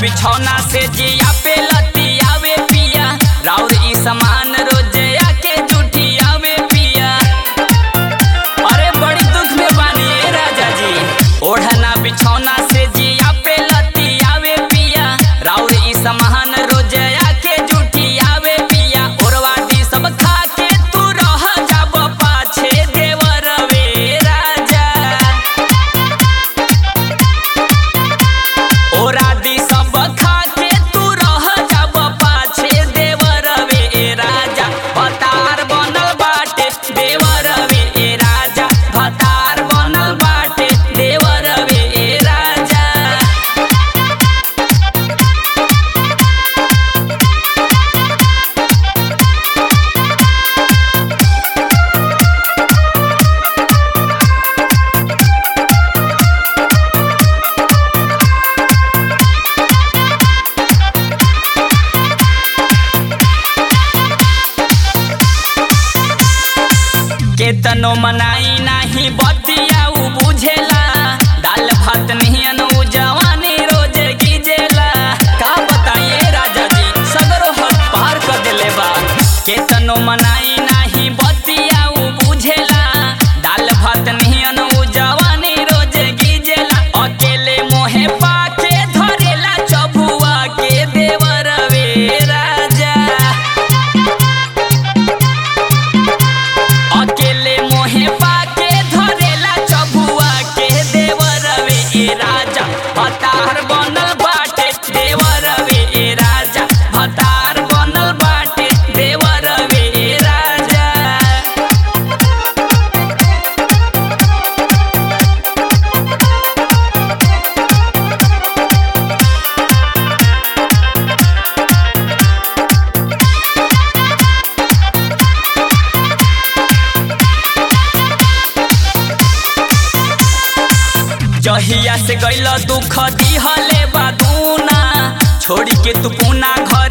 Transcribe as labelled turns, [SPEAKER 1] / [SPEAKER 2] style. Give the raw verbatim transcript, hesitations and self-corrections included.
[SPEAKER 1] बिछौना से जिया पे लतियावे पिया राउर ई समान रोजे आके जुठियावे पिया। अरे बड़ी दुख में बानी ए राजा जी, ओढ़ना बिछौना से जिया पे लतियावे पिया राउर ई समान रोजे आके जुठियावे पिया। ओरवाटी सब खा के तू रह जाब पाछे देवर वे राजा। ओरादी सब खा के तू रह जाब पाछे देवर वे राजा। भतार बनल बाटे देवर वे राजा, भतार बनल बाटे देवर वे राजा। केतनो मनाई नाही बतिया उ बुझेला, दाल भात निहन उ जवानी रोज गिजेला। का बताइए राजा जी सगरो हद पार कर देले बा। केतनो मनाई नाही बतिया उ बुझेला, दाल भात निहन उ जवानी रोज गिजेला। अकेले मोहे पाके धरेला चबुआ के देवर वे राजा। अकेले मोहे पाके धरेला चबुआ के देवर वे राजा। भतार बनल बाटे देवर वे राजा, भतार बनल बाटे देवर वे राजा। जहिया से गइल दुख दिहले बा दूना, छोड़ी के तू पुना घर